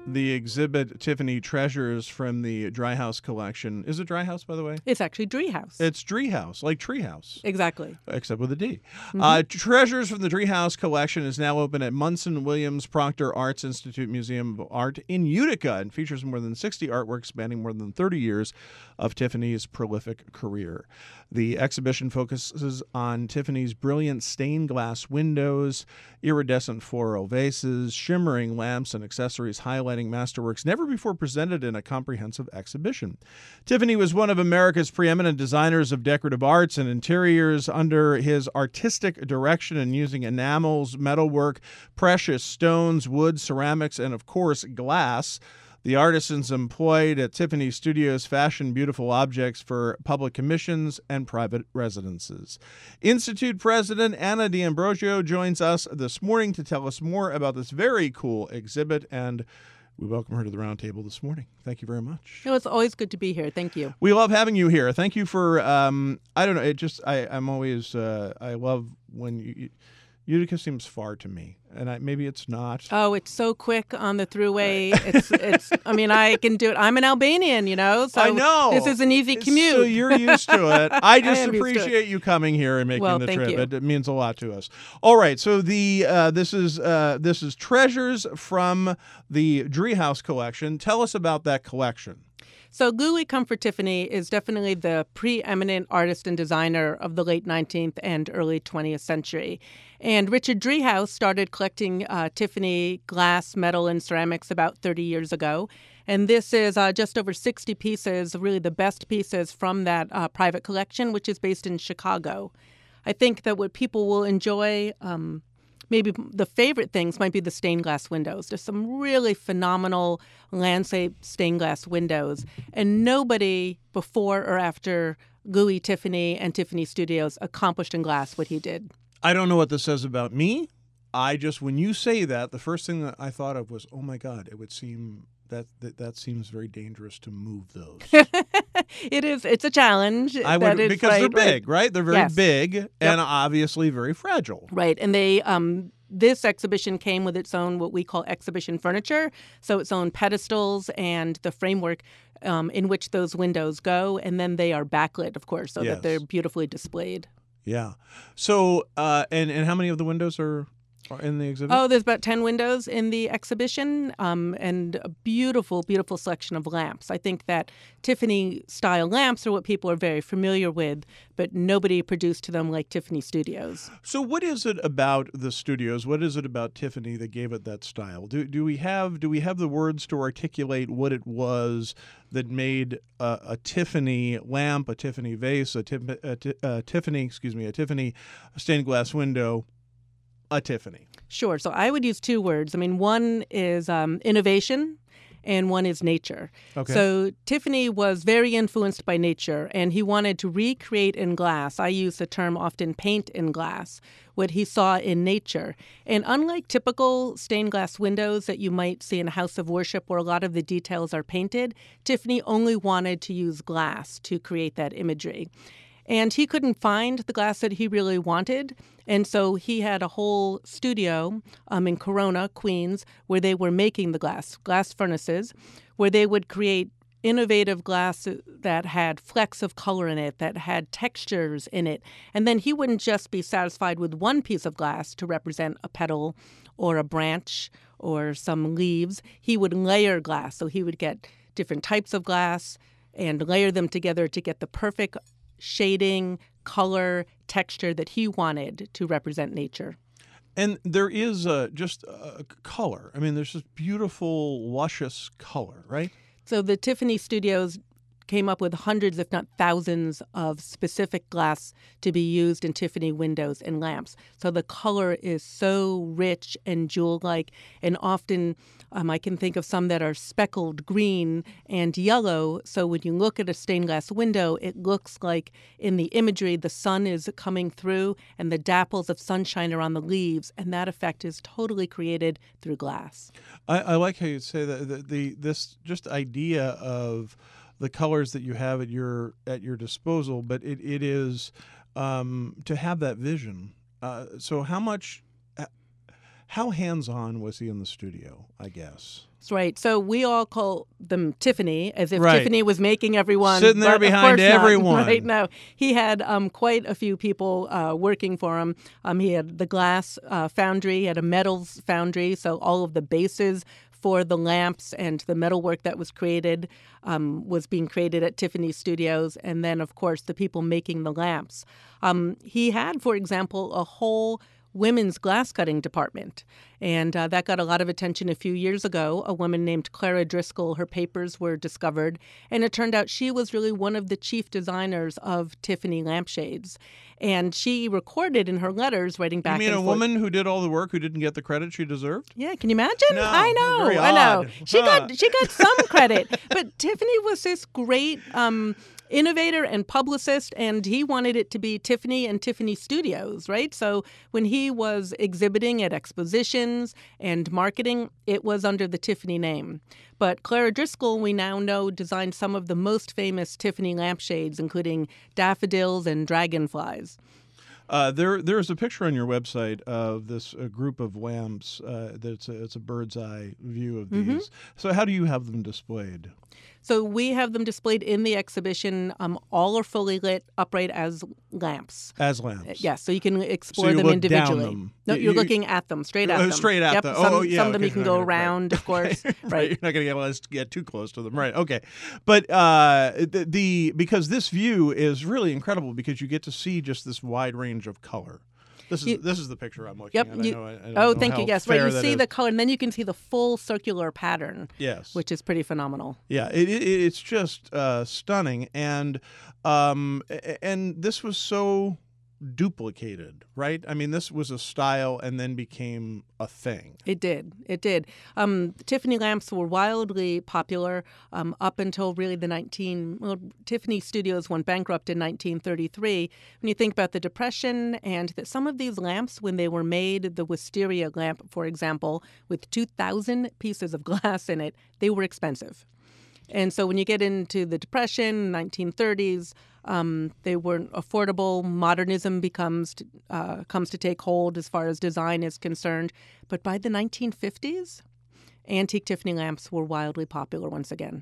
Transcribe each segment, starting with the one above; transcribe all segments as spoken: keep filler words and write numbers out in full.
the exhibit Tiffany Treasures from the Dry House collection. Is it Dry House, by the way? It's actually Treehouse. It's Treehouse, like Treehouse. Exactly. Except with a D. Mm-hmm. Uh, Treasures from the Treehouse collection is now open at Munson Williams Proctor Arts Institute Museum of Art in Utica and features more than sixty artworks spanning more than thirty years of Tiffany's prolific career. The exhibition focuses on Tiffany's brilliant stained glass windows, iridescent floral vases, shimmering lamps, and accessories highlighting masterworks never before presented in a comprehensive exhibition. Tiffany was one of America's preeminent designers of decorative arts and interiors. Under his artistic direction and using enamels, metalwork, precious stones, wood, ceramics, and of course glass, the artisans employed at Tiffany Studios fashioned beautiful objects for public commissions and private residences. Institute President Anna D'Ambrosio joins us this morning to tell us more about this very cool exhibit, and we welcome her to the round table this morning. Thank you very much. No, it's always good to be here. Thank you. We love having you here. Thank you for, um, I don't know, it just, I, I'm always, uh, I love when you, you Utica seems far to me, and I, maybe it's not. Oh, it's so quick on the thruway. It's, it's. I mean, I can do it. I'm an Albanian, you know, so I know. this is an easy commute. So you're used to it. I just I am used to it. appreciate you coming here and making Well, the thank trip. you. It, it means a lot to us. All right, so the uh, this is uh, this is Treasures from the Treehouse collection. Tell us about that collection. So Louis Comfort Tiffany is definitely the preeminent artist and designer of the late nineteenth and early twentieth century. And Richard Driehaus started collecting uh, Tiffany glass, metal, and ceramics about thirty years ago. And this is uh, just over sixty pieces, really the best pieces from that uh, private collection, which is based in Chicago. I think that what people will enjoy, um, maybe the favorite things might be the stained glass windows. There's some really phenomenal landscape stained glass windows. And nobody before or after Louis Tiffany and Tiffany Studios accomplished in glass what he did. I don't know what this says about me. I just, when you say that, the first thing that I thought of was, oh my God, it would seem that that, that seems very dangerous to move those. It is. It's a challenge. I that would, is because right, they're big, right? They're very Yes. big and obviously very fragile. Right. And they, um, this exhibition came with its own, what we call exhibition furniture. So its own pedestals and the framework um, in which those windows go. And then they are backlit, of course, so Yes. that they're beautifully displayed. Yeah. So, uh, and, and how many of the windows are, are in the exhibit? Oh, there's about ten windows in the exhibition um, and a beautiful, beautiful selection of lamps. I think that Tiffany-style lamps are what people are very familiar with, but nobody produced to them like Tiffany Studios. So what is it about the studios? What is it about Tiffany that gave it that style? Do do we have do we have the words to articulate what it was that made a, a Tiffany lamp, a Tiffany vase, a, tif- a, ti- a Tiffany, excuse me, a Tiffany stained glass window, a Tiffany? Sure. So I would use two words. I mean, one is um, innovation and one is nature. Okay. So Tiffany was very influenced by nature, and he wanted to recreate in glass. I use the term often paint in glass, what he saw in nature. And unlike typical stained glass windows that you might see in a house of worship where a lot of the details are painted, Tiffany only wanted to use glass to create that imagery. And he couldn't find the glass that he really wanted. And so he had a whole studio um, in Corona, Queens, where they were making the glass, glass furnaces, where they would create innovative glass that had flecks of color in it, that had textures in it. And then he wouldn't just be satisfied with one piece of glass to represent a petal or a branch or some leaves. He would layer glass. So he would get different types of glass and layer them together to get the perfect shading, color, texture that he wanted to represent nature. And there is uh, just uh, color. I mean, there's this beautiful, luscious color, right? So the Tiffany Studios came up with hundreds, if not thousands, of specific glass to be used in Tiffany windows and lamps. So the color is so rich and jewel-like, and often um, I can think of some that are speckled green and yellow. So when you look at a stained glass window, it looks like in the imagery the sun is coming through and the dapples of sunshine are on the leaves, and that effect is totally created through glass. I, I like how you say that the, the this just idea of the colors that you have at your at your disposal, but it, it is um, to have that vision. Uh, so how much How hands-on was he in the studio, I guess? That's right. So we all call them Tiffany, as if Right. Tiffany was making everyone. Sitting there but of behind course not, everyone. Right? No, he had um, quite a few people uh, working for him. Um, he had the glass uh, foundry, he had a metals foundry, so all of the bases for the lamps and the metalwork that was created um, was being created at Tiffany Studios, and then, of course, the people making the lamps. Um, he had, for example, a whole women's glass cutting department. And uh, that got a lot of attention a few years ago. A woman named Clara Driscoll, her papers were discovered. And it turned out she was really one of the chief designers of Tiffany lampshades. And she recorded in her letters, writing back You mean and a forth. woman who did all the work who didn't get the credit she deserved? Yeah, can you imagine? No, I know, very I know. odd. She Huh. got she got some credit, but Tiffany was this great um, innovator and publicist, and he wanted it to be Tiffany and Tiffany Studios, right? So when he was exhibiting at expositions and marketing, it was under the Tiffany name. But Clara Driscoll, we now know, designed some of the most famous Tiffany lampshades, including daffodils and dragonflies. Uh, there, there's a picture on your website of this uh, group of lamps. Uh, that's a, it's a bird's eye view of these. Mm-hmm. So, how do you have them displayed? So we have them displayed in the exhibition. Um, all are fully lit, upright as lamps. As lamps. Yes, so you can explore So you them look individually. down them. No, You- you're you- looking at them, straight at Oh, them. straight at yep. them. Some, Oh, yeah, some of them okay, you can okay, go right. around, of course. Right. Right. You're not going to get let's get too close to them. Right. Okay. But uh, the, the because this view is really incredible because you get to see just this wide range of color. This is You- this is the picture I'm looking Yep. at. I you- know, I, I don't oh, know thank how you. Yes, right. fair You that see is. the color, and then you can see the full circular pattern, Yes. which is pretty phenomenal. Yeah, it, it, it's just uh, stunning, and um, a- and this was so duplicated, right? I mean, this was a style and then became a thing. It did. It did. Um, Tiffany lamps were wildly popular um, up until really the nineteen. Well, Tiffany Studios went bankrupt in nineteen thirty-three. When you think about the Depression and that some of these lamps, when they were made, the wisteria lamp, for example, with two thousand pieces of glass in it, they were expensive. And so when you get into the Depression, nineteen thirties, um, they weren't affordable. Modernism becomes uh, comes to take hold as far as design is concerned. But by the nineteen fifties, antique Tiffany lamps were wildly popular once again.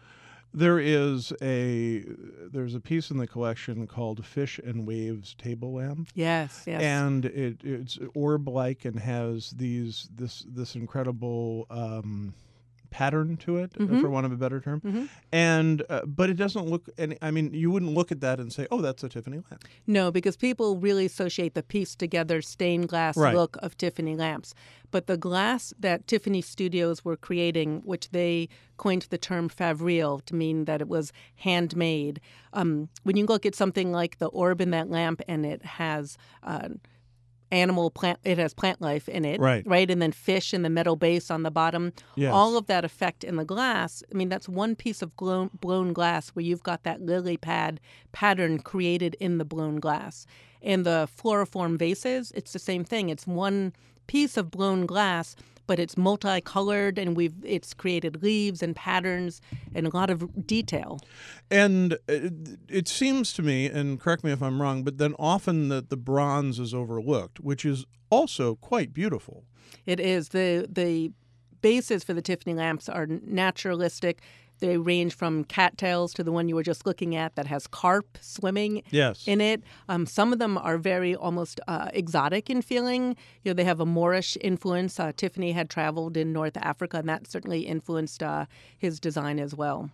There is a there's a piece in the collection called Fish and Waves Table Lamp. Yes, yes. And it, it's orb-like and has these this this incredible um, pattern to it, Mhm. for want of a better term. Mhm. And uh, but it doesn't look any. I mean, you wouldn't look at that and say, "Oh, that's a Tiffany lamp." No, because people really associate the piece together stained glass Right. look of Tiffany lamps. But the glass that Tiffany Studios were creating, which they coined the term favril to mean that it was handmade. Um, when you look at something like the orb in that lamp and it has uh, animal plant, it has plant life in it, Right. right, and then fish in the metal base on the bottom. Yes. All of that effect in the glass. I mean, that's one piece of blown, blown glass where you've got that lily pad pattern created in the blown glass. In the floriform vases, it's the same thing. It's one piece of blown glass, but it's multicolored, and we've it's created leaves and patterns and a lot of detail. And it, it seems to me, and correct me if I'm wrong, but then often the, the bronze is overlooked, which is also quite beautiful. It is the the bases for the Tiffany lamps are naturalistic. They range from cattails to the one you were just looking at that has carp swimming Yes. in it. Um, some of them are very almost uh, exotic in feeling. You know, they have a Moorish influence. Uh, Tiffany had traveled in North Africa, and that certainly influenced uh, his design as well.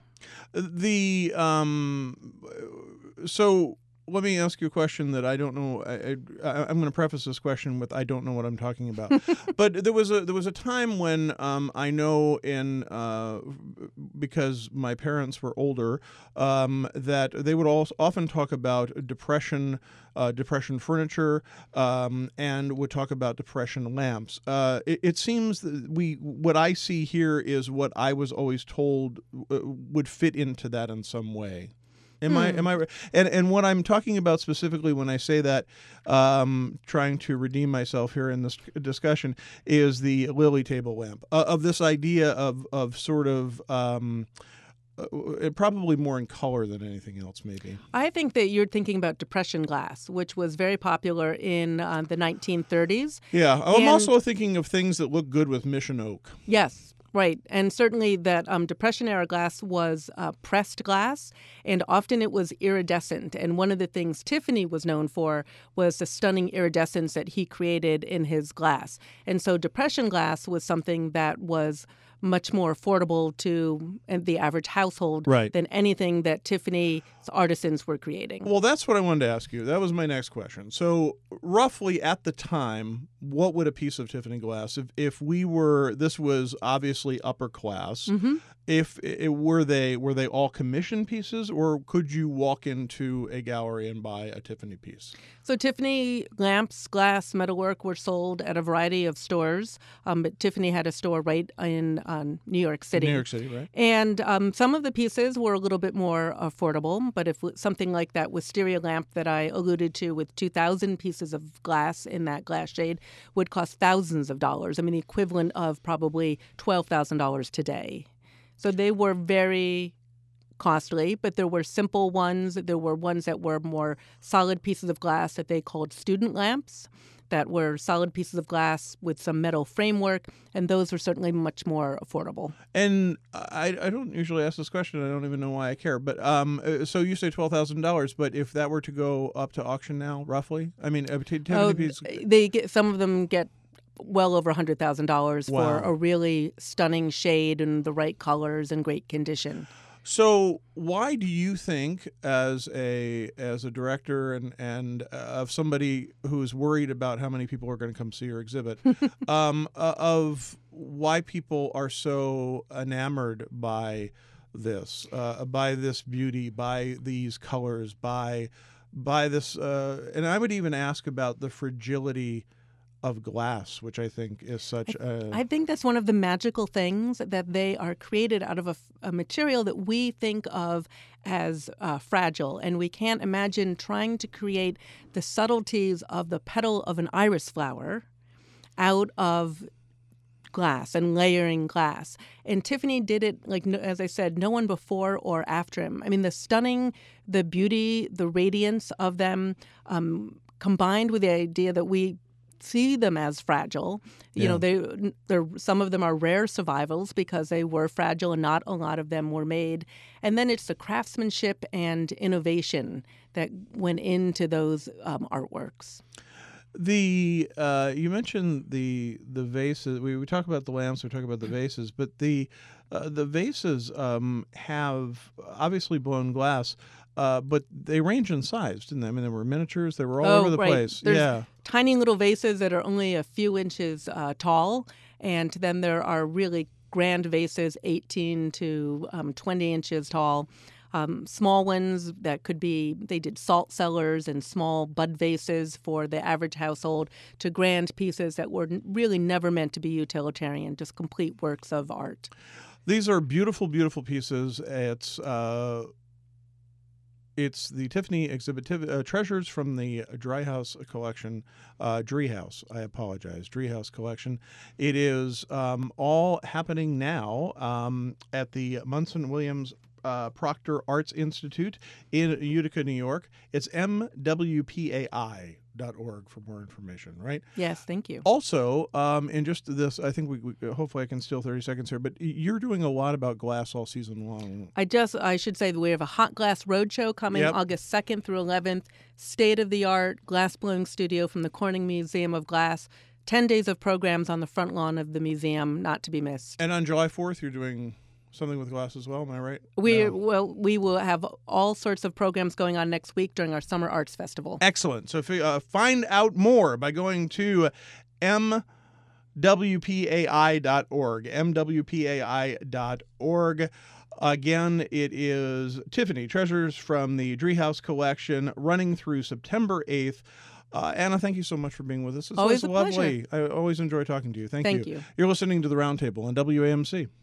The um, so let me ask you a question that I don't know. I, I, I'm going to preface this question with I don't know what I'm talking about. But there was a there was a time when um, I know in uh, because my parents were older um, that they would also often talk about depression. Uh, depression furniture, um, and would talk about depression lamps. Uh, it, it seems that we what I see here is what I was always told uh, would fit into that in some way. Am I? Am I? And and what I'm talking about specifically when I say that, um, trying to redeem myself here in this discussion, is the lily table lamp uh, of this idea of of sort of. Um, uh, probably more in color than anything else, maybe. I think that you're thinking about depression glass, which was very popular in uh, the nineteen thirties. Yeah, I'm And- also thinking of things that look good with mission oak. Yes, right. And certainly that um, Depression-era glass was uh, pressed glass, and often it was iridescent. And one of the things Tiffany was known for was the stunning iridescence that he created in his glass. And so Depression glass was something that was much more affordable to the average household Right. than anything that Tiffany's artisans were creating. Well, that's what I wanted to ask you. That was my next question. So, roughly at the time, what would a piece of Tiffany glass, if, if we were, this was obviously upper class, Mm-hmm. if it, were they were they all commissioned pieces, or could you walk into a gallery and buy a Tiffany piece? So Tiffany lamps, glass, metalwork were sold at a variety of stores, um, but Tiffany had a store right in um, New York City. New York City, right? And um, some of the pieces were a little bit more affordable, but if something like that wisteria lamp that I alluded to with two thousand pieces of glass in that glass shade would cost thousands of dollars. I mean, the equivalent of probably twelve thousand dollars today. So they were very costly, but there were simple ones. There were ones that were more solid pieces of glass that they called student lamps, that were solid pieces of glass with some metal framework, and those were certainly much more affordable. And I, I don't usually ask this question. I don't even know why I care. But um, uh, so you say twelve thousand dollars, but if that were to go up to auction now, roughly, I mean, uh, Tiffany Oh, piece. they get, some of them get well over one hundred thousand dollars Wow. for a really stunning shade and the right colors and great condition. So why do you think, as a as a director and and uh, of somebody who's worried about how many people are going to come see your exhibit, um, uh, of why people are so enamored by this, uh, by this beauty, by these colors, by by this, uh, and I would even ask about the fragility of glass, which I think is such a... I think that's one of the magical things, that they are created out of a, a material that we think of as uh, fragile. And we can't imagine trying to create the subtleties of the petal of an iris flower out of glass and layering glass. And Tiffany did it, like, no- as I said, no one before or after him. I mean, the stunning, the beauty, the radiance of them, um, combined with the idea that we see them as fragile. You Yeah. know, they they're some of them are rare survivals because they were fragile and not a lot of them were made. And then it's the craftsmanship and innovation that went into those um, artworks. The uh, you mentioned the the vases. We, we talk about the lamps. We talk about the vases, but the uh, the vases um, have obviously blown glass, uh, but they range in size, didn't they? I mean, there were miniatures. They were all Oh, over the right. place. There's yeah. tiny little vases that are only a few inches uh, tall, and then there are really grand vases, eighteen to um, twenty inches tall. Um, small ones that could be, they did salt cellars and small bud vases for the average household, to grand pieces that were n- really never meant to be utilitarian, just complete works of art. These are beautiful, beautiful pieces. It's uh, it's the Tiffany exhibit, Tiv- uh, treasures from the Dry House collection, uh, Dree House. I apologize, Dree House collection. It is um, all happening now um, at the Munson Williams Uh, Proctor Arts Institute in Utica, New York. It's M W P A I dot org for more information, right? Yes, thank you. Also, um, in just this, I think we, we hopefully I can steal thirty seconds here, but you're doing a lot about glass all season long. I just, I should say that we have a Hot Glass Roadshow coming Yep. August second through eleventh. State-of-the-art glass blowing studio from the Corning Museum of Glass. Ten days of programs on the front lawn of the museum, not to be missed. And on July fourth, you're doing something with glass as well, am I right? We No. well, we will have all sorts of programs going on next week during our Summer Arts Festival. Excellent. So if, you, uh, find out more by going to M W P A I dot org, M W P A I dot org. Again, it is Tiffany, Treasures from the Dree House Collection, running through September eighth. Uh, Anna, thank you so much for being with us. It's Always a lovely. I always enjoy talking to you. Thank, Thank you. you. You're listening to The Roundtable on W A M C.